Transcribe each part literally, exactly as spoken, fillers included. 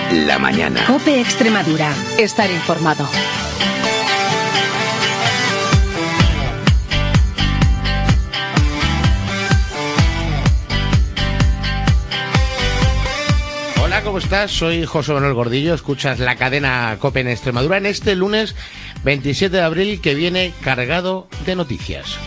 La mañana. COPE Extremadura. Estar informado. Hola, ¿cómo estás? Soy José Manuel Gordillo. Escuchas la cadena COPE en Extremadura en este lunes veintisiete de abril, que viene cargado de noticias.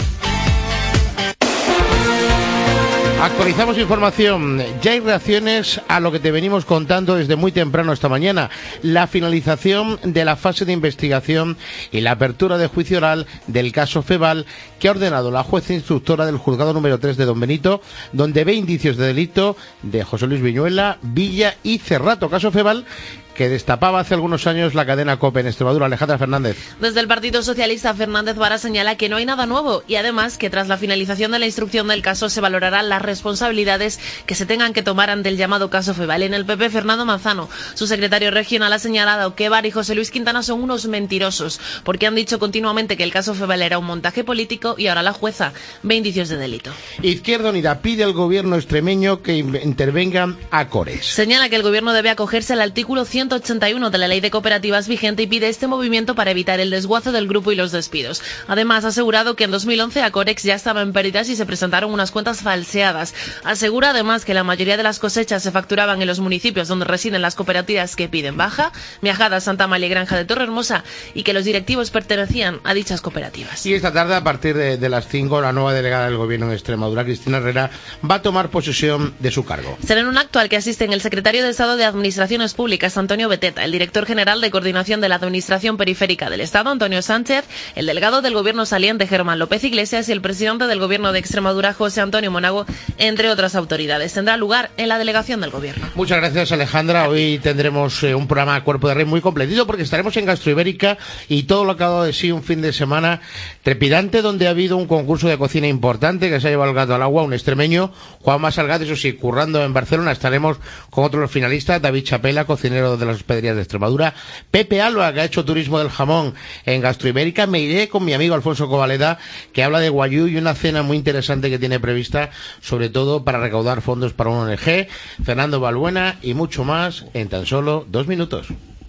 Actualizamos información. Ya hay reacciones a lo que te venimos contando desde muy temprano esta mañana. La finalización de la fase de investigación y la apertura de juicio oral del caso Feval, que ha ordenado la jueza instructora del juzgado número tres de Don Benito, donde ve indicios de delito de José Luis Viñuela, Villa y Cerrato. Caso Feval, que destapaba hace algunos años la cadena COPE en Extremadura. Alejandra Fernández. Desde el Partido Socialista, Fernández Vara señala que no hay nada nuevo y además que tras la finalización de la instrucción del caso se valorarán las responsabilidades que se tengan que tomar ante el llamado caso Feval. En el P P, Fernando Manzano, su secretario regional, ha señalado que Vara y José Luis Quintana son unos mentirosos porque han dicho continuamente que el caso Feval era un montaje político y ahora la jueza ve indicios de delito. Izquierda Unida pide al gobierno extremeño que intervengan a Cores. Señala que el gobierno debe acogerse al artículo ciento ochenta y uno de la Ley de Cooperativas vigente y pide este movimiento para evitar el desguace del grupo y los despidos. Además, ha asegurado que en dos mil once Acorex ya estaba en pérdidas y se presentaron unas cuentas falseadas. Asegura además que la mayoría de las cosechas se facturaban en los municipios donde residen las cooperativas que piden baja, Miajada, Santa Amalia y Granja de Torrehermosa, y que los directivos pertenecían a dichas cooperativas. Y esta tarde, a partir de, de las cinco, la nueva delegada del gobierno en Extremadura, Cristina Herrera, va a tomar posesión de su cargo. Será en un acto al que asisten el secretario de Estado de Administraciones Públicas, Antonio Beteta, el director general de Coordinación de la Administración Periférica del Estado, Antonio Sánchez, el delegado del gobierno saliente, Germán López Iglesias, y el presidente del gobierno de Extremadura, José Antonio Monago, entre otras autoridades. Tendrá lugar en la delegación del gobierno. Muchas gracias, Alejandra. Hoy tendremos eh, un programa a cuerpo de rey muy completito, porque estaremos en Gastroibérica y todo lo que ha dado de sí un fin de semana trepidante, donde ha habido un concurso de cocina importante que se ha llevado el gato al agua, un extremeño, Juanma Salgado, eso sí, currando en Barcelona. Estaremos con otros finalistas, David Chapela, cocinero de las hospederías de Extremadura, Pepe Alba, que ha hecho turismo del jamón en Gastroibérica. Me iré con mi amigo Alfonso Covaleda, que habla de Guayú y una cena muy interesante que tiene prevista, sobre todo para recaudar fondos para una O N G, Fernando Balbuena y mucho más en tan solo dos minutos.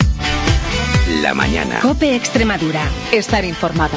La mañana. COPE Extremadura. Estar informado.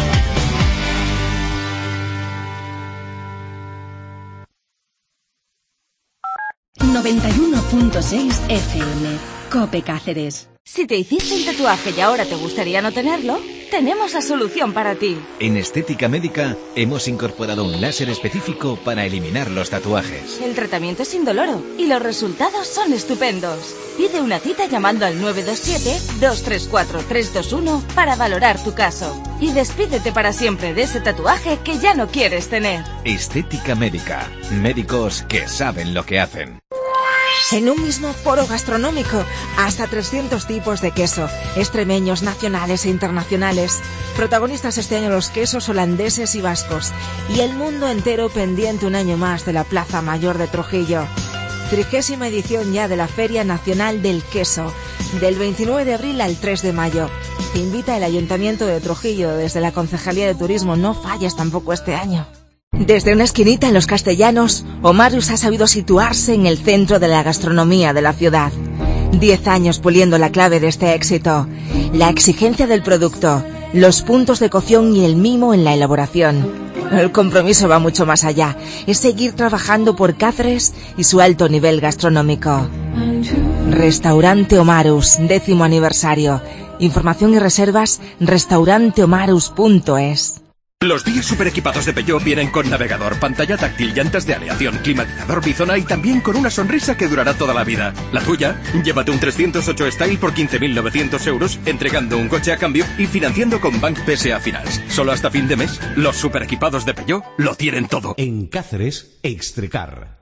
noventa y uno punto seis F M. COPE Cáceres. Si te hiciste un tatuaje y ahora te gustaría no tenerlo, tenemos la solución para ti. En Estética Médica hemos incorporado un láser específico para eliminar los tatuajes. El tratamiento es indoloro y los resultados son estupendos. Pide una cita llamando al nueve dos siete, dos tres cuatro, tres dos uno para valorar tu caso. Y despídete para siempre de ese tatuaje que ya no quieres tener. Estética Médica. Médicos que saben lo que hacen. En un mismo foro gastronómico, hasta trescientos tipos de queso, extremeños, nacionales e internacionales. Protagonistas este año los quesos holandeses y vascos. Y el mundo entero pendiente un año más de la Plaza Mayor de Trujillo. Trigésima edición ya de la Feria Nacional del Queso, del veintinueve de abril al tres de mayo. Te invita el Ayuntamiento de Trujillo desde la Concejalía de Turismo. No falles tampoco este año. Desde una esquinita en Los Castellanos, Omarus ha sabido situarse en el centro de la gastronomía de la ciudad. Diez años puliendo la clave de este éxito. La exigencia del producto, los puntos de cocción y el mimo en la elaboración. El compromiso va mucho más allá. Es seguir trabajando por Cáceres y su alto nivel gastronómico. Restaurante Omarus, décimo aniversario. Información y reservas, restaurante omarus punto es. Los días super equipados de Peugeot vienen con navegador, pantalla táctil, llantas de aleación, climatizador bizona y también con una sonrisa que durará toda la vida. ¿La tuya? Llévate un trescientos ocho Style por quince mil novecientos euros, entregando un coche a cambio y financiando con Bank P S A Finance. Solo hasta fin de mes, los super equipados de Peugeot lo tienen todo. En Cáceres, Extrecar.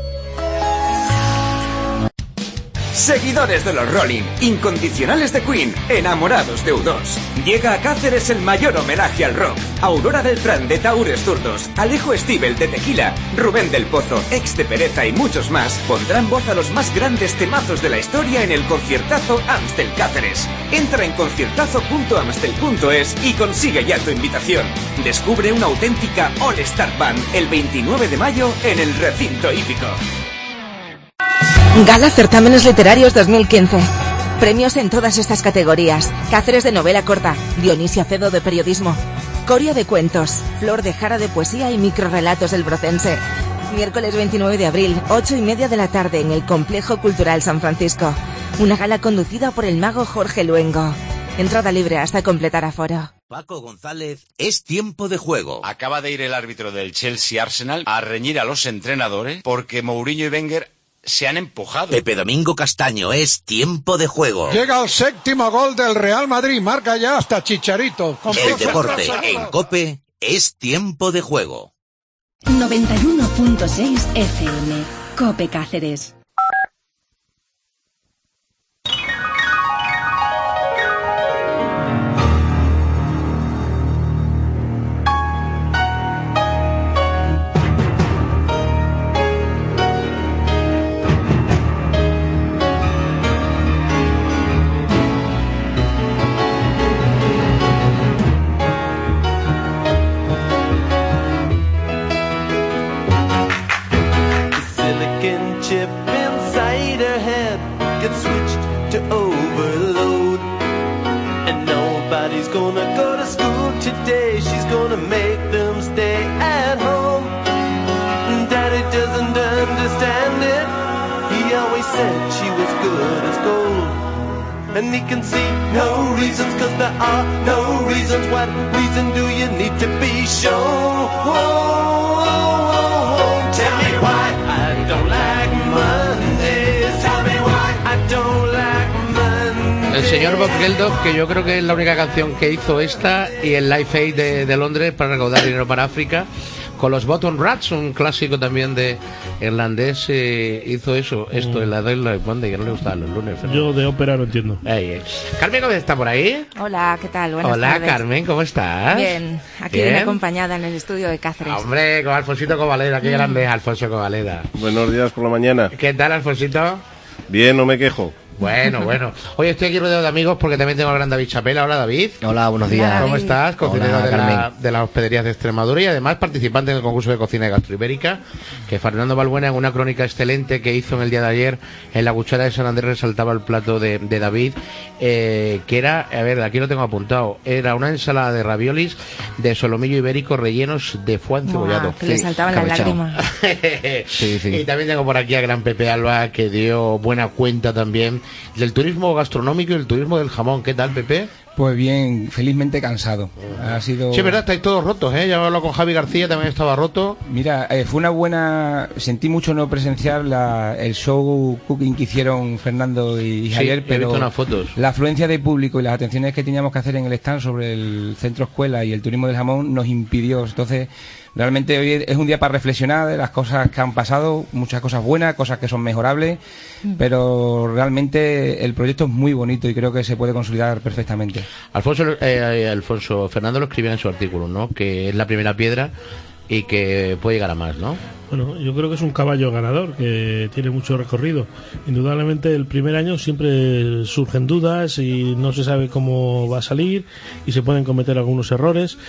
Seguidores de los Rolling, incondicionales de Queen, enamorados de U dos. Llega a Cáceres el mayor homenaje al rock. Aurora Beltrán de Taúres Zurdos, Alejo Stivel de Tequila, Rubén del Pozo, ex de Pereza y muchos más pondrán voz a los más grandes temazos de la historia en el conciertazo Amstel Cáceres. Entra en conciertazo punto amstel punto es y consigue ya tu invitación. Descubre una auténtica All Star Band el veintinueve de mayo en el recinto hípico. Gala Certámenes Literarios dos mil quince. Premios en todas estas categorías. Cáceres de novela corta, Dionisio Acedo de periodismo, Coria de cuentos, Flor de Jara de poesía y microrrelatos del Brocense. Miércoles veintinueve de abril, ocho y media de la tarde en el Complejo Cultural San Francisco. Una gala conducida por el mago Jorge Luengo. Entrada libre hasta completar aforo. Paco González, es tiempo de juego. Acaba de ir el árbitro del Chelsea Arsenal a reñir a los entrenadores porque Mourinho y Wenger se han empujado. Pepe Domingo Castaño, es tiempo de juego. Llega el séptimo gol del Real Madrid, marca ya hasta Chicharito. El deporte en COPE es tiempo de juego. noventa y uno punto seis F M, COPE Cáceres. And he can see no reasons, cause there are no reasons. What reason do you need to be shown? Whoa, whoa, whoa, tell me why I don't like Mondays. Tell me why I don't like Mondays. El señor Bob Geldof, que yo creo que es la única canción que hizo esta y el Live Aid de, de Londres para recaudar dinero para África. Con los Bottom Rats, un clásico también de irlandés, eh, hizo eso, esto, en la de Live Monday, que no le gustaban los lunes. ¿no? Yo de ópera no entiendo. Ahí, eh. Carmen, ¿cómo está por ahí? Hola, ¿qué tal? Buenas Hola, tardes. Carmen, ¿cómo estás? Bien, aquí Bien. bien acompañada en el estudio de Cáceres. Hombre, con Alfonsito Covaleda, qué mm. grande es Alfonso Covaleda. Buenos días por la mañana. ¿Qué tal, Alfonsito? Bien, no me quejo. Bueno, bueno. Hoy estoy aquí rodeado de amigos porque también tengo al gran David Chapela. Hola, David. Hola, buenos días. ¿Cómo estás? Cocinero Hola, de, la, de las hospederías de Extremadura y además participante en el concurso de cocina de gastroibérica, que Fernando Balbuena, en una crónica excelente que hizo en el día de ayer en la cuchara de San Andrés, resaltaba el plato de, de David, eh, que era, a ver, aquí lo tengo apuntado, era una ensalada de raviolis de solomillo ibérico rellenos de foie encebollado. Que sí, le saltaban las lágrimas. sí, sí. Y también tengo por aquí a gran Pepe Alba, que dio buena cuenta también del turismo gastronómico y el turismo del jamón. ¿Qué tal, Pepe? Pues bien, felizmente cansado. Ha sido... Sí, verdad, estáis todos rotos, ¿eh? Ya hablo con Javi García, también estaba roto. Mira, eh, fue una buena... Sentí mucho no presenciar la... el show cooking que hicieron Fernando y Javier, sí, pero he visto unas fotos. La afluencia de público y las atenciones que teníamos que hacer en el stand sobre el centro escuela y el turismo del jamón nos impidió. Entonces, realmente hoy es un día para reflexionar de las cosas que han pasado, muchas cosas buenas, cosas que son mejorables, mm. pero realmente el proyecto es muy bonito y creo que se puede consolidar perfectamente. Alfonso, eh, Alfonso Fernando lo escribía en su artículo, ¿no? Que es la primera piedra y que puede llegar a más, ¿no? Bueno, yo creo que es un caballo ganador que tiene mucho recorrido. Indudablemente el primer año siempre surgen dudas y no se sabe cómo va a salir y se pueden cometer algunos errores,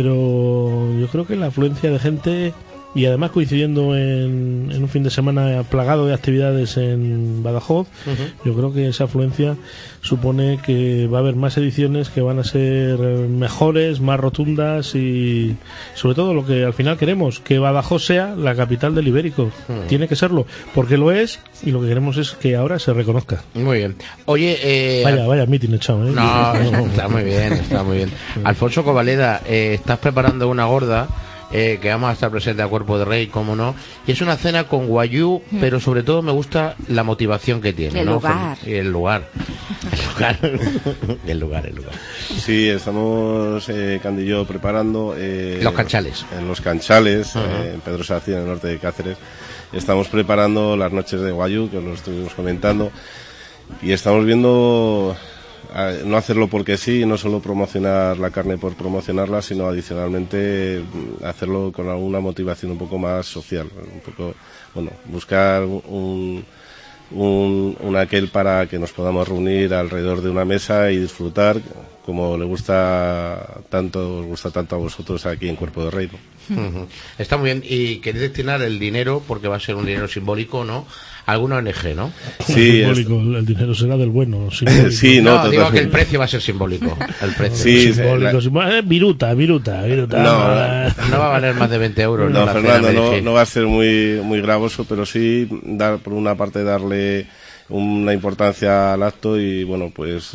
pero yo creo que la afluencia de gente y además coincidiendo en, en un fin de semana plagado de actividades en Badajoz, uh-huh. yo creo que esa afluencia supone que va a haber más ediciones que van a ser mejores, más rotundas y sobre todo lo que al final queremos, que Badajoz sea la capital del ibérico. Uh-huh. Tiene que serlo, porque lo es y lo que queremos es que ahora se reconozca. Muy bien. Oye, eh... vaya, vaya meeting echado, ¿eh? No, está muy bien, está muy bien. Alfonso Covaleda, eh, estás preparando una gorda Eh, que vamos a estar presentes a Cuerpo de Rey, cómo no, y es una cena con guayú, mm. pero sobre todo me gusta la motivación que tiene, el ¿no? lugar y el lugar el lugar el lugar el lugar sí, estamos eh, Candy y yo preparando eh, los canchales en los canchales uh-huh. eh, en Pedro Sacía, en el norte de Cáceres. Estamos preparando las noches de guayú, que os lo estuvimos comentando, y estamos viendo no hacerlo porque sí, no solo promocionar la carne por promocionarla, sino adicionalmente hacerlo con alguna motivación un poco más social, un poco, bueno, buscar un, un, un aquel para que nos podamos reunir alrededor de una mesa y disfrutar como le gusta tanto, os gusta tanto a vosotros aquí en Cuerpo de Rey, ¿no? Uh-huh. Está muy bien. Y queréis destinar el dinero, porque va a ser un dinero simbólico, ¿no?, a alguna O N G, ¿no? Sí, simbólico, es... el dinero será del bueno. Simbólico. Sí, no, no digo que el precio va a ser simbólico. El precio. Sí, simbólico, la... simbólico. Eh, viruta, viruta, viruta. No, no va a valer más de veinte euros. No, no Fernando, no, no va a ser muy, muy gravoso, pero sí, dar, por una parte, darle una importancia al acto y bueno, pues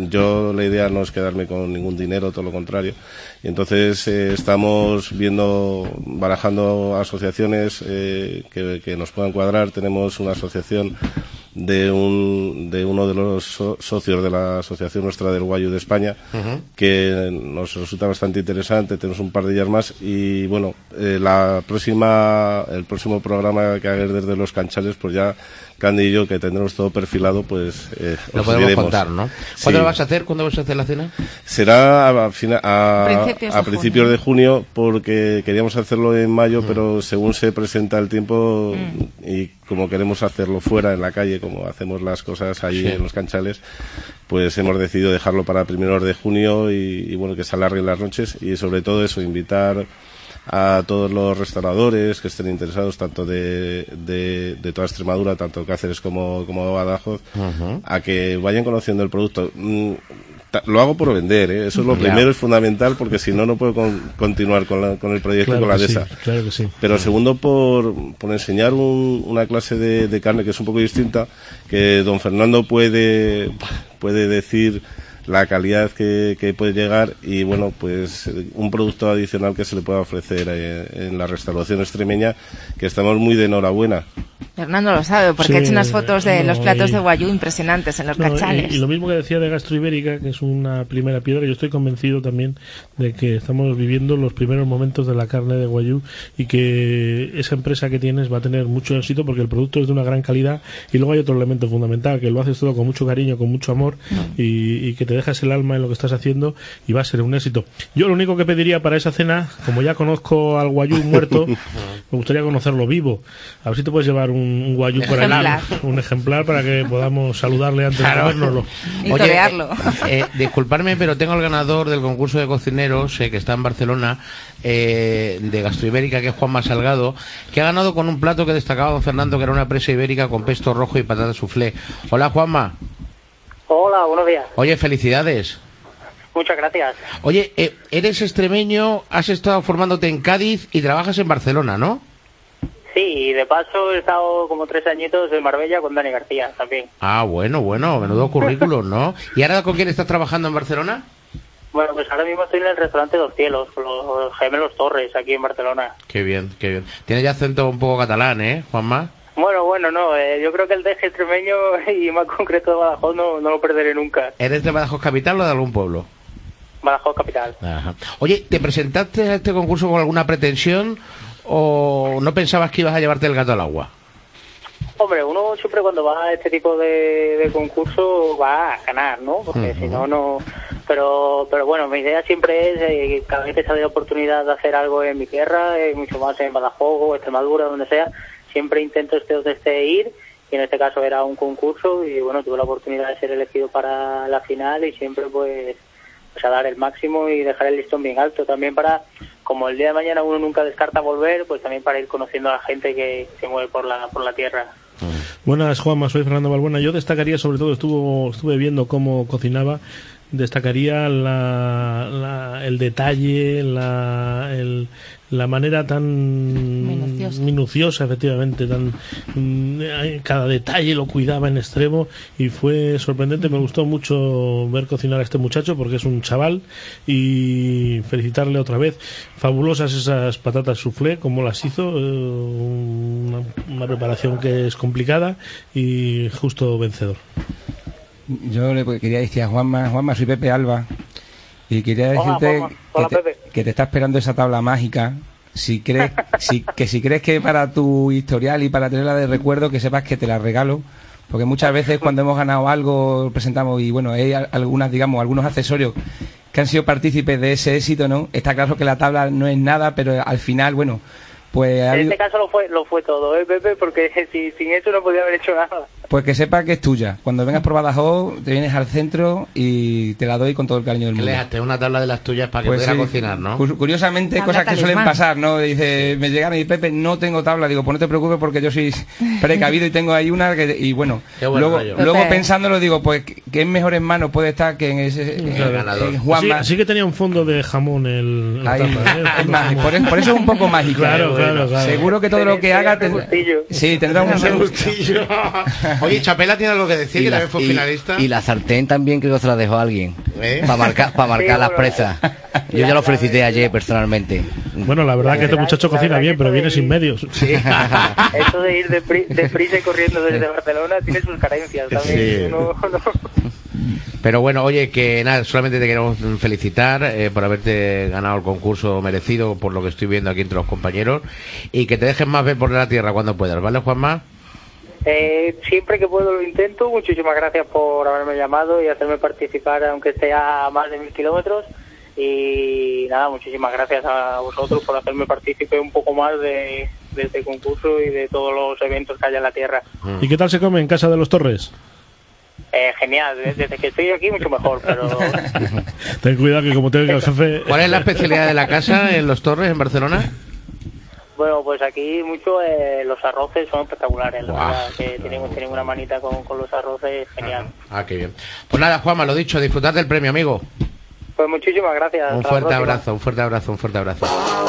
yo la idea no es quedarme con ningún dinero, todo lo contrario. Y entonces eh, estamos viendo, barajando asociaciones eh, que, que nos puedan cuadrar. Tenemos una asociación de un de uno de los so, socios de la asociación nuestra del Guayu de España, uh-huh, que nos resulta bastante interesante. Tenemos un par de ellas más y bueno, eh, la próxima el próximo programa que haga desde los Canchales, pues ya Candy y yo, que tendremos todo perfilado, pues eh, lo podemos diremos. Contar, ¿no? ¿Cuándo sí. lo vas a hacer? ¿Cuándo vas a hacer la cena? Será a, a, a principios, a de, principios junio. de junio, porque queríamos hacerlo en mayo, mm. pero según se presenta el tiempo mm. y como queremos hacerlo fuera, en la calle, como hacemos las cosas ahí sí. en los Canchales, pues hemos decidido dejarlo para primeros de junio y, y bueno, que se alarguen las noches y sobre todo eso, invitar a todos los restauradores que estén interesados, tanto de, de, de toda Extremadura, tanto Cáceres como, como Badajoz, uh-huh, a que vayan conociendo el producto. Mm, ta, lo hago por vender, ¿eh? Eso es lo claro. primero, es fundamental, porque si no, no puedo con, continuar con, la, con el proyecto claro y con la sí, dehesa. Claro que sí. Pero segundo, por, por enseñar un, una clase de, de carne que es un poco distinta, que don Fernando puede, puede decir la calidad que, que puede llegar y bueno, pues un producto adicional que se le pueda ofrecer eh, en la restauración extremeña, que estamos muy de enhorabuena. Fernando lo sabe, porque sí, ha hecho unas fotos de no, los platos y, de Guayú impresionantes en los no, Canchales. Y, y lo mismo que decía de Gastroibérica, que es una primera piedra, yo estoy convencido también de que estamos viviendo los primeros momentos de la carne de Guayú y que esa empresa que tienes va a tener mucho éxito porque el producto es de una gran calidad y luego hay otro elemento fundamental, que lo haces todo con mucho cariño, con mucho amor mm. y, y que te dejas el alma en lo que estás haciendo y va a ser un éxito. Yo lo único que pediría para esa cena, como ya conozco al Guayú muerto, me gustaría conocerlo vivo. A ver si te puedes llevar un, un Guayú por el alma, un ejemplar para que podamos saludarle antes claro. de comérnoslo. Y torearlo. Eh, eh, disculparme, pero tengo el ganador del concurso de cocineros eh, que está en Barcelona, eh, de Gastroibérica, que es Juanma Salgado, que ha ganado con un plato que destacaba don Fernando, que era una presa ibérica con pesto rojo y patata soufflé. Hola, Juanma. Hola, buenos días. Oye, felicidades. Muchas gracias. Oye, eh, eres extremeño, has estado formándote en Cádiz y trabajas en Barcelona, ¿no? Sí, y de paso he estado como tres añitos en Marbella con Dani García también. Ah, bueno, bueno, menudo currículum, ¿no? ¿Y ahora con quién estás trabajando en Barcelona? Bueno, pues ahora mismo estoy en el restaurante Dos Cielos, con los gemelos Torres, aquí en Barcelona. Qué bien, qué bien. Tienes ya acento un poco catalán, ¿eh, Juanma? Bueno, bueno, no, eh, yo creo que el deje extremeño y más concreto de Badajoz no, no lo perderé nunca. ¿Eres de Badajoz capital o de algún pueblo? Badajoz capital. Ajá. Oye, ¿te presentaste a este concurso con alguna pretensión o no pensabas que ibas a llevarte el gato al agua? Hombre, uno siempre cuando va a este tipo de, de concurso va a ganar, ¿no? Porque uh-huh. si no, no... Pero pero bueno, mi idea siempre es, eh, cada vez que se ha dado oportunidad de hacer algo en mi tierra, eh, mucho más en Badajoz o Extremadura, donde sea, siempre intento este donde esté ir, y en este caso era un concurso y bueno, tuve la oportunidad de ser elegido para la final y siempre pues, pues a dar el máximo y dejar el listón bien alto, también para, como el día de mañana uno nunca descarta volver, pues también para ir conociendo a la gente que se mueve por la por la tierra. Buenas, Juanma, soy Fernando Balbuena. Yo destacaría, sobre todo, estuvo, estuve viendo cómo cocinaba, destacaría la, la, el detalle, la, el, la manera tan minuciosa, minuciosa efectivamente, tan cada detalle lo cuidaba en extremo y fue sorprendente. Me gustó mucho ver cocinar a este muchacho porque es un chaval y felicitarle otra vez. Fabulosas esas patatas soufflé, como las hizo, una, una preparación que es complicada y justo vencedor. Yo le quería decir a Juanma, Juanma, soy Pepe Alba, y quería decirte Hola, Hola, que, te, que te está esperando esa tabla mágica. Si crees, si, que si crees que para tu historial y para tenerla de recuerdo, que sepas que te la regalo, porque muchas veces cuando hemos ganado algo presentamos y bueno, hay algunas, digamos, algunos accesorios que han sido partícipes de ese éxito, ¿no? Está claro que la tabla no es nada, pero al final, bueno, pues... En este caso lo fue lo fue todo, ¿eh, Pepe? Porque si, sin eso no podía haber hecho nada. Pues que sepa que es tuya. Cuando vengas por Badajoz, te vienes al centro y te la doy con todo el cariño del mundo. Léate una tabla de las tuyas para que Pues pudiera sí. cocinar, ¿no? Curiosamente, Tabla cosas que talismán. suelen pasar, ¿no? Dice, me llegaron y Pepe, no tengo tabla. Digo, pues no te preocupes porque yo soy precavido y tengo ahí una que, y bueno, Qué buen luego, rollo. luego Pepe. pensándolo digo, pues que en mejores manos puede estar que en ese en, en Juanma. Sí, sí que tenía un fondo de jamón el, la Ahí, tapa, ¿eh? es más, por, por eso es un poco mágico. Claro, claro, claro. Seguro que todo lo que haga tendrá, sí, tendrá un gustillo. Oye, Chapela tiene algo que decir, Y que la, también fue y- finalista. y la sartén también creo que se la dejó a alguien. ¿Eh? Para marcar, para marcar Sí, las bueno. presas. Yo ya lo felicité ayer personalmente. Bueno, la verdad que este muchacho cocina bien, pero viene sin medios. Eso de ir de, pri- de prisa y corriendo desde Barcelona tiene sus carencias también. Sí. Uno- uno- Pero bueno, oye, que nada, solamente te queremos felicitar eh, por haberte ganado el concurso merecido, por lo que estoy viendo aquí entre los compañeros, y que te dejes más ver por la tierra cuando puedas, ¿vale, Juanma? Eh, siempre que puedo lo intento. Muchísimas gracias por haberme llamado y hacerme participar, aunque esté a más de mil kilómetros. Y nada, muchísimas gracias a vosotros por hacerme partícipe un poco más de, de este concurso y de todos los eventos que hay en la Tierra. ¿Y qué tal se come en casa de los Torres? Eh, genial, desde que estoy aquí mucho mejor, pero Ten cuidado que como tenga el jefe... ¿Cuál es la especialidad de la casa en Los Torres, en Barcelona? bueno, pues aquí mucho eh, los arroces son espectaculares, la Guau. verdad, que tienen, tienen una manita con, con los arroces, genial. Ah, qué bien. Pues nada, Juanma, lo dicho, disfrutar del premio, amigo. Pues muchísimas gracias. Un hasta la fuerte próxima. abrazo, un fuerte abrazo, un fuerte abrazo.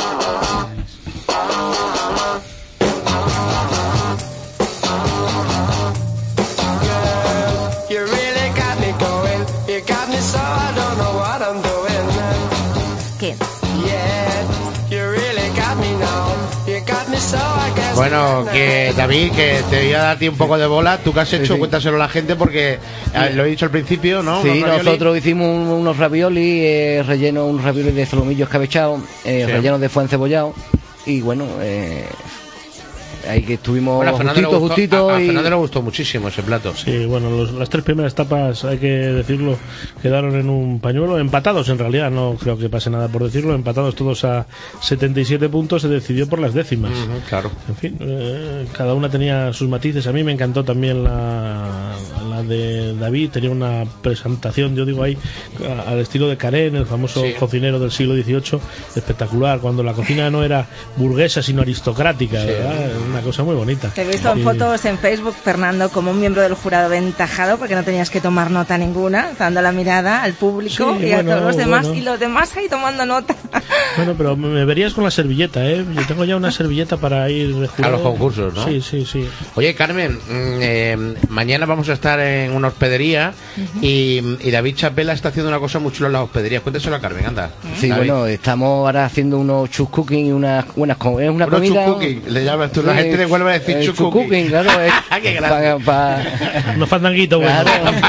You really got me going. You got me so I don't know what I'm doing. Skins. Yeah, you really got me now. You got me so I guess. Bueno, que David, que te voy a dar a ti un poco de bola. ¿Tú qué has hecho? Cuéntaselo a la gente porque eh, lo he dicho al principio, ¿no? Sí, Unos ravioli. nosotros hicimos un- unos ravioli, eh, relleno, unos ravioli de solomillo escabechados, eh, Sí. rellenos de foie encebollado. Y bueno, eh, ahí que estuvimos Bueno, a Fernando, le justitos, gustó, justitos. a, a y- Fernando le gustó muchísimo ese plato. Sí, bueno, los- las tres primeras etapas, hay que decirlo, quedaron en un pañuelo, empatados en realidad, no creo que pase nada por decirlo, empatados todos a setenta y siete puntos, se decidió por las décimas. Ujú, claro. En fin, eh, cada una tenía sus matices. A mí me encantó también la, la de David, tenía una presentación, yo digo ahí, a- al estilo de Karen, el famoso Sí. cocinero del siglo dieciocho, espectacular, cuando la cocina no era burguesa, sino aristocrática, Sí. ¿verdad? Una cosa muy bonita. Te he visto en Y- fotos en Facebook, Fernando, como un miembro del jurado aventajado, porque no tenías que tomar nota ninguna, dando la mirada al público Sí, y a bueno, todos los demás, bueno. y los demás ahí tomando nota. Bueno, pero me me verías con la servilleta, ¿eh? Yo tengo ya una servilleta para ir de A jurado. los concursos, ¿no? Sí, sí, sí. Oye, Carmen, mm, eh, mañana vamos a estar en una hospedería y, y David Chapela está haciendo una cosa muy chula en las hospederías. Cuéntaselo a Carmen, anda. Sí, David. bueno, estamos ahora haciendo unos chus cooking y unas buenas co- es una Unos comida. chus cooking, le llamas tú, la gente le vuelve a decir eh, chus chus cooking. cooking, claro, es Qué pa- grande. pa- Unos fandanguitos, bueno.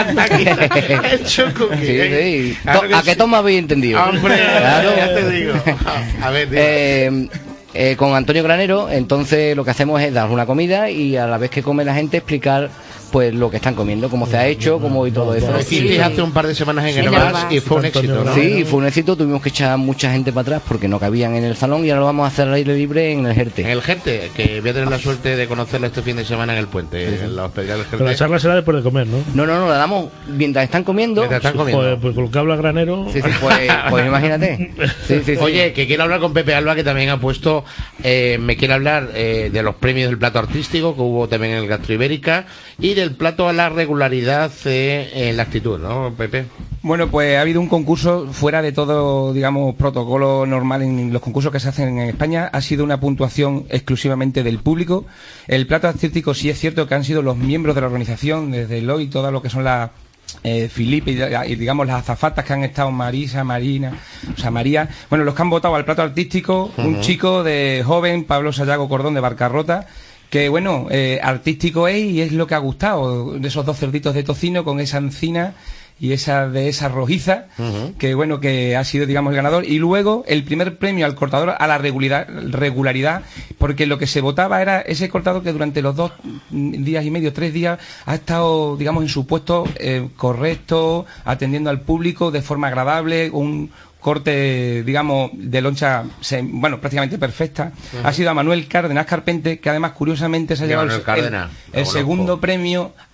El chus cooking, Sí, ¿eh? sí. Claro To- que ¿A qué sí. toma habéis entendido? Hombre, Claro. ya te digo. A ver, dime. Eh, eh, con Antonio Granero, entonces lo que hacemos es dar una comida y a la vez que come la gente explicar pues lo que están comiendo, cómo se ha hecho, cómo y todo eso. Lo hicisteis hace un par de semanas en Sí, el en Vars el Vars. y fue un éxito, ¿no? Sí, fue un éxito, tuvimos que echar mucha gente para atrás porque no cabían en el salón y ahora lo vamos a hacer al aire libre en el Jerte. En el Jerte, que voy a tener la suerte de conocerla este fin de semana en el puente, Sí, sí. en la hospedería del Pero la Jerte. charla será después de comer, ¿no? No, no, no, la damos mientras están comiendo. Mientras están comiendo. Joder, pues con lo que habla Granero... Sí, sí, pues, pues imagínate. Sí, sí, sí. Oye, que quiero hablar con Pepe Alba, que también ha puesto, eh, me quiere hablar eh, de los premios del plato artístico que hubo también en el Gastroibérica y del plato a la regularidad eh, en la actitud, ¿no, Pepe? Bueno, pues ha habido un concurso fuera de todo, digamos, protocolo normal en los concursos que se hacen en España. Ha sido una puntuación exclusivamente del público. El plato artístico sí es cierto que han sido los miembros de la organización, desde el hoy, todo lo que son las... Eh, Felipe y, y digamos las azafatas que han estado, Marisa, Marina, o sea María, bueno, los que han votado al plato artístico, un Ujú. chico de joven, Pablo Sayago Cordón de Barcarrota, que bueno, eh, artístico es y es lo que ha gustado, de esos dos cerditos de tocino con esa encina y esa de esa rojiza, Ujú. que bueno, que ha sido digamos el ganador. Y luego el primer premio al cortador a la regularidad, regularidad, porque lo que se votaba era ese cortador que durante los dos mm, días y medio, tres días, ha estado digamos en su puesto eh, correcto, atendiendo al público de forma agradable, un corte, digamos, de loncha, se- bueno, prácticamente perfecta. Ujú. Ha sido a Manuel Cárdenas Carpente, que además, curiosamente, se ha Y llevado el, Manuel Cárdenas, el- el lo segundo conozco. premio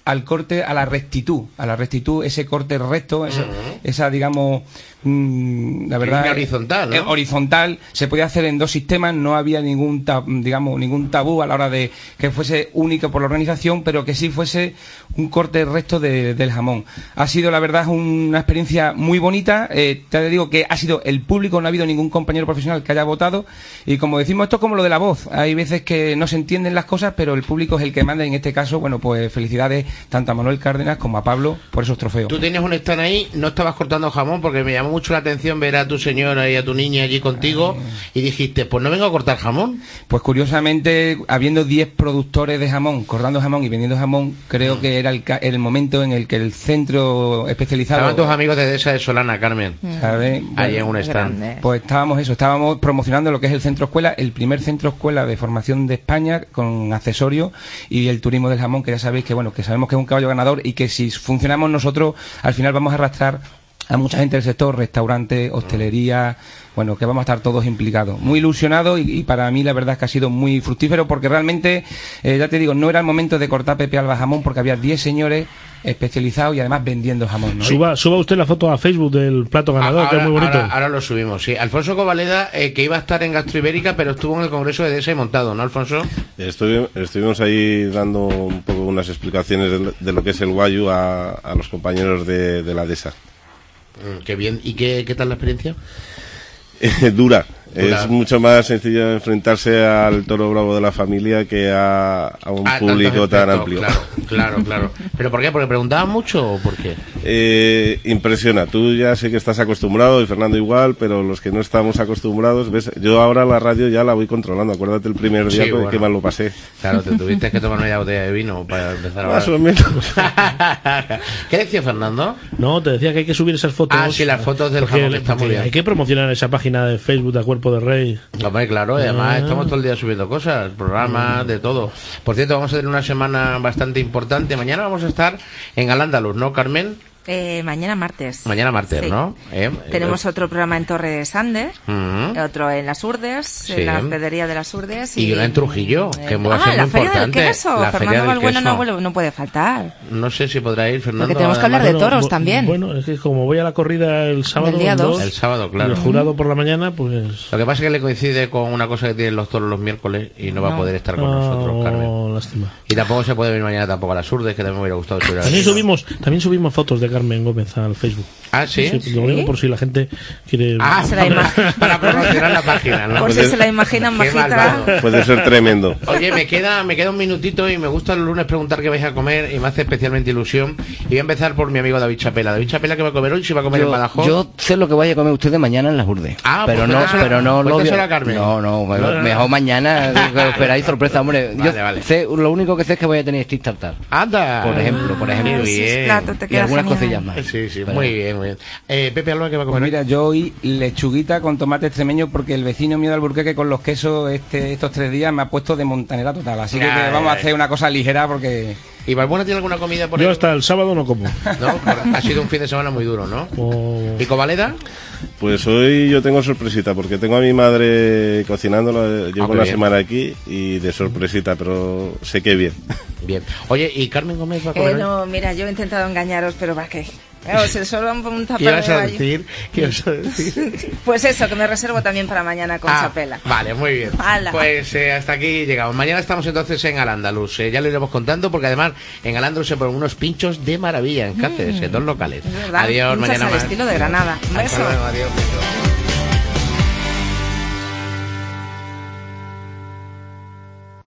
al corte, a la rectitud, a la rectitud, ese corte recto, esa, uh-huh. esa digamos, mmm, la verdad, línea horizontal, ¿no? eh, horizontal, se podía hacer en dos sistemas, no había ningún tab, digamos, ningún tabú a la hora de que fuese único por la organización, pero que sí fuese un corte recto de, del jamón. Ha sido, la verdad, una experiencia muy bonita. Eh, te digo que ha sido el público, no ha habido ningún compañero profesional que haya votado, y como decimos, esto es como lo de la voz, hay veces que no se entienden las cosas, pero el público es el que manda. En este caso, bueno, pues felicidades tanto a Manuel Cárdenas como a Pablo por esos trofeos. Tú tenías un stand ahí, no estabas cortando jamón, porque me llamó mucho la atención ver a tu señora y a tu niña allí contigo, y dijiste, pues no vengo a cortar jamón. Pues curiosamente, habiendo diez productores de jamón, cortando jamón y vendiendo jamón, creo mm. que era el, el momento en el que el centro especializado... Estaban tus amigos de Dehesa de Solana, Carmen, ¿sabes? Bueno, allí en un stand. Grande. Pues estábamos eso, estábamos promocionando lo que es el centro escuela, el primer centro escuela de formación de España, con accesorios, y el turismo del jamón, que ya sabéis que, bueno, que sabemos que es un caballo ganador, y que si funcionamos nosotros, al final vamos a arrastrar a mucha gente del sector, restaurante, hostelería, bueno, que vamos a estar todos implicados. Muy ilusionados, y, y para mí la verdad es que ha sido muy fructífero, porque realmente, eh, ya te digo, no era el momento de cortar Pepe Alba jamón, porque había diez señores especializados y además vendiendo jamón, ¿no? Suba, suba usted la foto a Facebook del plato ganador, ahora, que es muy bonito. Ahora, ahora lo subimos, sí. Alfonso Covaleda, eh, que iba a estar en Gastroibérica, pero estuvo en el Congreso de Dehesa y montado, ¿no, Alfonso? Estuvi, estuvimos ahí dando un poco unas explicaciones de, de lo que es el Wagyu a, a los compañeros de, de la Dehesa. Mm, qué bien. ¿Y qué, qué tal la experiencia? Eh, dura. Dura. Es mucho más sencillo enfrentarse al toro bravo de la familia que a, a un Ah, público tantos tan expertos, amplio. Claro, claro, claro. ¿Pero por qué? ¿Porque preguntaban mucho o por qué? Eh, impresiona. Tú ya sé que estás acostumbrado, y Fernando igual, pero los que no estamos acostumbrados, ves, yo ahora la radio ya la voy controlando. Acuérdate el primer día Sí, que, bueno. que mal lo pasé. Claro, te tuviste que tomar media botella de vino para empezar a hablar. Más o menos. ¿Qué decía Fernando? No, te decía que hay que subir esas fotos. Ah, sí, las fotos del porque- jamón, que está muy porque bien. Hay que promocionar esa página de Facebook de Cuerpo de Rey. Hombre, claro, y además Ah. estamos todo el día subiendo cosas, programas, de todo. Por cierto, vamos a tener una semana bastante importante. Mañana vamos a estar en Al-Ándalus, ¿no, Carmen? Eh, mañana martes. Mañana martes, Sí. ¿no? ¿Eh? Tenemos otro programa en Torre de Sande, Ujú. otro en Las Urdes, Sí. en la hospedería de Las Urdes. Y una en Trujillo, que va a ah, ser la muy Feria importante. del Queso. La Feria Fernando del Balbuena Queso. no, vuelve- no puede faltar. No sé si podrá ir Fernando. Porque tenemos que hablar de además. toros bu- también. Bueno, es que como voy a la corrida el sábado, Del día el dos. dos, El sábado, claro. y el jurado por la mañana, pues... Lo que pasa es que le coincide con una cosa que tienen los toros los miércoles y no va a poder estar con nosotros, Carmen. Oh, lástima. Y tampoco se puede venir mañana tampoco a Las Urdes, que también me hubiera gustado. si hubiera También venido. subimos, también subimos fotos de Carmen Gómez al Facebook. Ah, ¿sí? Lo digo por si la gente quiere... Ah, Se la ima- para promocionar la página, ¿no? Por si se la imaginan Qué majita. malvado. Puede ser tremendo. Oye, me queda, me queda un minutito y me gusta el lunes preguntar qué vais a comer y me hace especialmente ilusión. Y voy a empezar por mi amigo David Chapela. David Chapela, ¿qué va a comer hoy? ¿Si va a comer en Yo, Badajoz? yo sé lo que vaya a comer ustedes mañana en las Urdes. Ah, pero pues no, cuéntaselo- pero no lo cuéntaselo voy a Carmen. No, no, No, no, no. mejor mañana que lo esperáis sorpresa, hombre. Vale, yo vale. sé, lo único que sé es que voy a tener stick tartar. Anda. Por ejemplo, por ejemplo. Qué bien. plato te Y queda algunas genial. cosillas más. Sí, sí, Pero- muy bien, muy bien. Eh, Pepe Alba, ¿qué va a comer Pues hoy? mira, yo hoy lechuguita con tomate extremeño, porque el vecino mío de Alburquerque con los quesos este, estos tres días me ha puesto de montanera total. Así que, Ay, que vamos a ay. hacer una cosa ligera porque... ¿Y Balbuena tiene alguna comida por ahí? Yo hasta el sábado no como. ¿No? Por- Ha sido un fin de semana muy duro, ¿no? O- ¿Y Covaleda? Pues hoy yo tengo sorpresita, porque tengo a mi madre cocinando, la- llevo qué una bien. semana aquí y de sorpresita, pero sé que bien. Bien. Oye, ¿y Carmen Gómez va a comer Eh, hoy? no, mira, yo he intentado engañaros, pero va que... Claro, si solo un un ¿Qué tupper ibas a ahí. decir? ¿Qué ibas a decir? Pues eso, que me reservo también para mañana con Ah, Chapela. Vale, muy bien. Hala. Pues eh, hasta aquí llegamos. Mañana estamos entonces en Al-Ándalus. Eh, ya lo iremos contando porque además en Al-Ándalus se ponen unos pinchos de maravilla en Cáceres, en dos locales. Es verdad, Adiós, pinchas mañana al más. estilo de Granada. Un Hasta beso. luego, adiós, beso.